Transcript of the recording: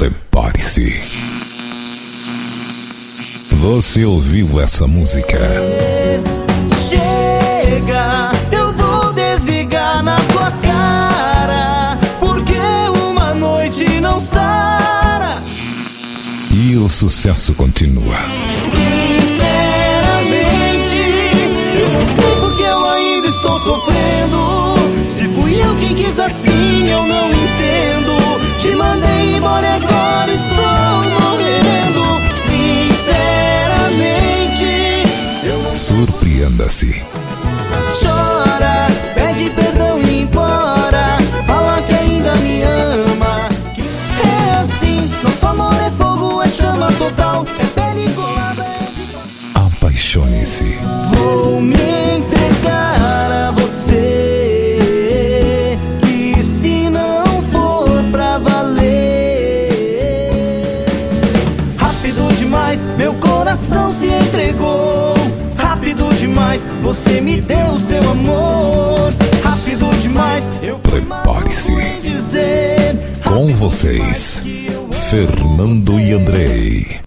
Prepare-se. Você ouviu essa música? Chega, eu vou desligar na tua cara, porque uma noite não sara. E o sucesso continua. Sinceramente, eu não sei porque eu ainda estou sofrendo. Se fui eu quem quis assim, eu não entendo. Te mandei embora e agora estou morrendo. Sinceramente, eu não... Surpreenda-se. Chora, pede perdão e implora, fala que ainda me ama. Que é assim, nosso amor é fogo, é chama total, é pele colada, é de... Apaixone-se. Vou me entregar a você, que se não for pra valer. Rápido demais, meu coração se entregou. Rápido demais, você me deu seu amor. Rápido demais, eu Prepare-se. em dizer. Com vocês, Fernando e Andrei.